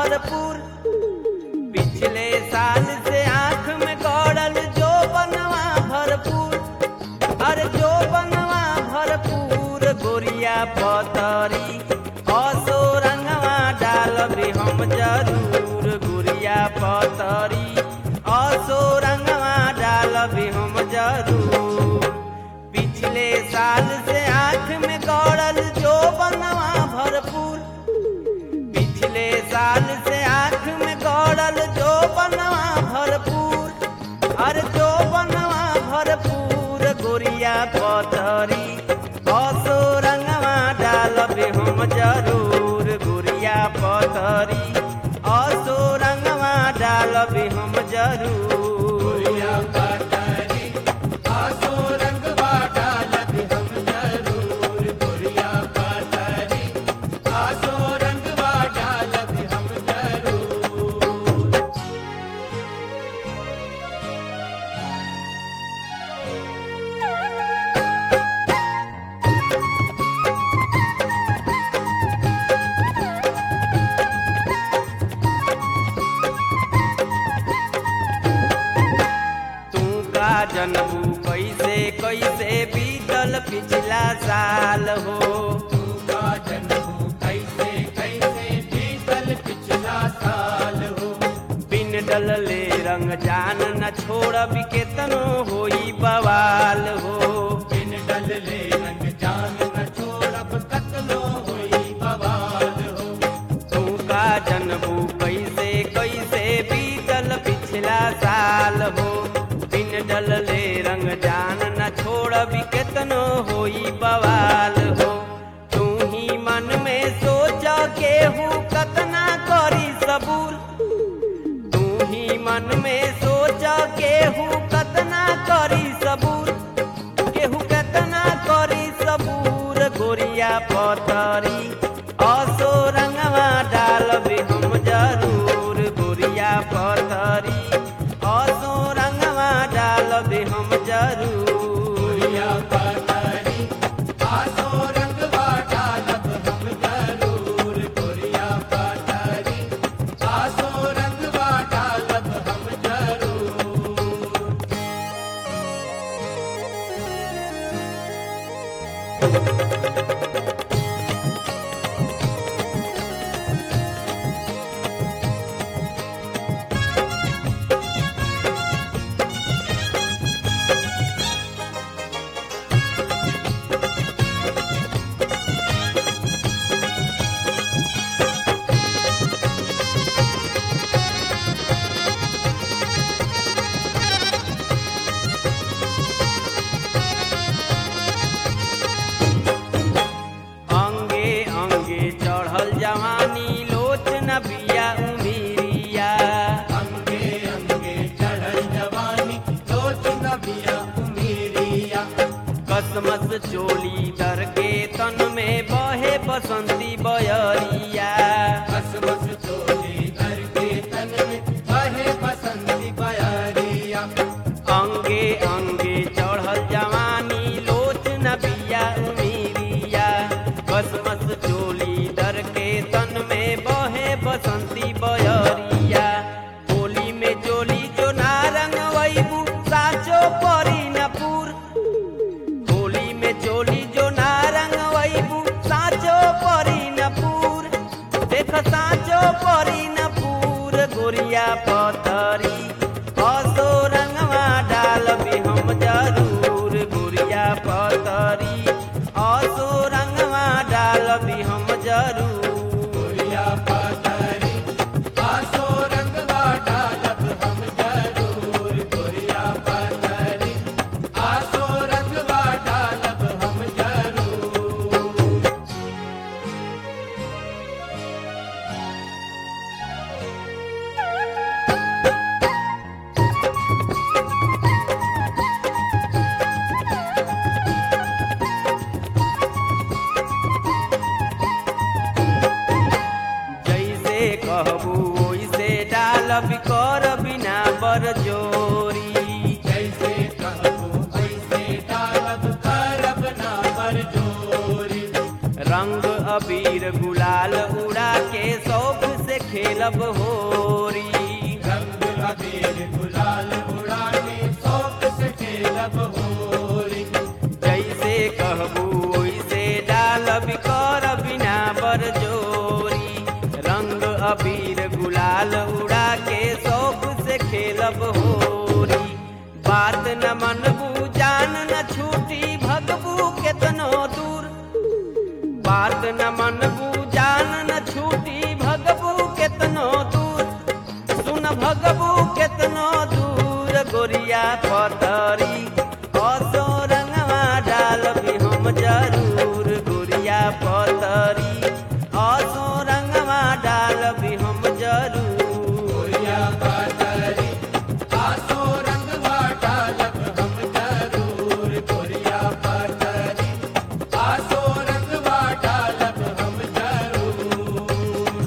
भरपूर। पिछले साल से आँख में गड़ल जो बनवा भरपूर, अरे जो बनवा भरपूर गोरिया पतरी असो रंगवा डालबे हम जरूर। गोरिया पतरी असो रंगवा डालबे हम जरूर। पिछले साल से आँख में गड़ल जो बनवा भरपूर, पिछले साल से आँख में गड़ल जो बनवा भरपूर, अरे जो बनवा भरपूर गोरिया पतरी असो रंगवा डालबे हम जरूर। गोरिया पतरी असो रंगवा डालबे हम जरूर। जनबू कैसे कैसे बीतल पिछला साल हो। जनबू कैसे कैसे बीतल पिछला साल हो। बिन डलले रंग जान न छोड़बी केतनो होई बवाल हो। बिन डलले रंग जान न छोड़ब कतनो होई बवाल हो। तू का जनबू कैसे कैसे बीतल पिछला साल हो। बिन डलले रंग जान न छोड़बी केतनो होई बवाल हो। तू ही मन में सोच केहू कतना करी सबूर। तू ही मन में सोच केहू कतना करी सबूर। केहू कतना करी सबूर गोरिया पतरी असो रंगवा डालबे हम जरूर। गोरिया पतरी असो रंगवा डालबे हम जरूर। गोरिया पतरी आसो रंगवा डालब हम जरूर। गोरिया पतरी आसो रंगवा डालब हम जरूर। अंगे अंगे चढ़ल जवानी लोचन बिया उमिरिया। अंगे अंगे चढ़ल जवानी लोचन बिया उमिरिया। कसमस चोली दर के तन में बहे बसंती बयरिया। कसमस चोली दर के तन में बहे बसंती बयरिया। अंगे अंगे चढ़ल जवानी लोचन बिया उमिरिया। कसमस चोली दर के तन में बहे बसंती बयरिया। होली में चोली जो नारंग वैबू साचो परी न पूर। होली में चोली जो नारंग वैबू साचो परी न पूर। देख साचो परी न पूर गोरिया पतरी असो रंगवा डालबे हम जरूर। गोरिया पतरी असो रंगवा डालबे हम जरूर। गोरिया पतरी आसो रंगवा डालब हम जरूर। गोरिया पतरी आसो रंगवा डालब हम जरूर। जैसे कहबू ओइसे डालब कर बिना बरजोरी। जैसे कहबो वैसे डालब करब ना बरजोरी। रंग अबीर गुलाल उड़ा के शौक से खेल खेलब होरी। रंग अबीर गुलाल उड़ा के शौक से खेलब होरी। जैसे कहबू वैसे डालब करब ना बरजोरी। रंग अबीर गुलाल उड़ा के शौक से खेलब होरी। बात न मनबू जान न छूटी भगबू केतनो दूर। बात न मनबू जान न छूटी भगबू केतनो दूर। सुन भगबू केतनो दूर गोरिया पतरी। असो रंगवा डालबी हम जरूर गोरिया पतरी। असो रंगवा डालबी हम जरूर। गोरिया पतरी आसो रंगवा डालब हम जरूर। गोरिया पतरी आसो रंगवा डालब हम जरूर।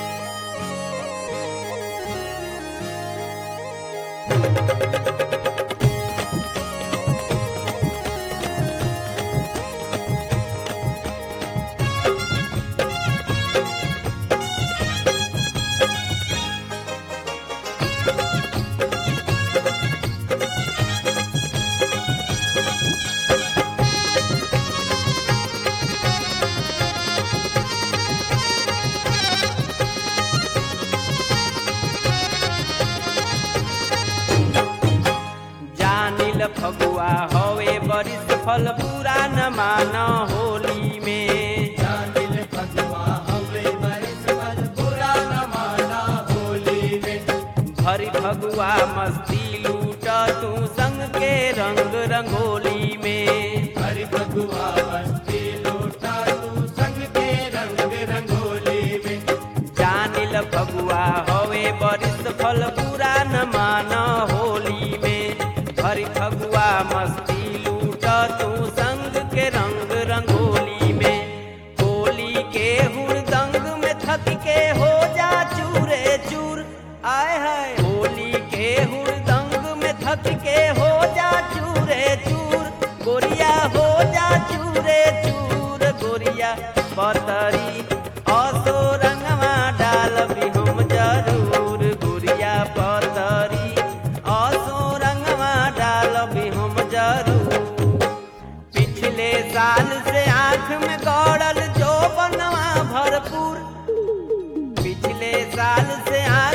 जानिल फगुआ हवे बरिस फल पूरा न मान होली में। जानिल फगुआ हवे बरिस फल बुरा न माना होली में। भरी फगुआ मस्ती लूट तू संग के रंग रंगोली में। हरि फगुआ मस्ती लूटा तू संग के रंग रंगोली में। जानिल फगुआ हवे बरिस फल पूरा न मान होली में। भरी फगुआ मस्ती लूट तू संग के रंग रंगोली में। होली के हुड़दंग में थक के हो जा चूरे चूर। आय हाय होली के हुड़दंग में थक के हो जा चूरे चूर। गोरिया हो जा चूरे चूर गोरिया पतरी। असो रंगवा डालबी हम जरूर गोरिया पतरी। असो रंगवा डालबी हम जरूर। पिछले साल से आँख में गड़ल जो बनवा भरपूर। पिछले साल से आँख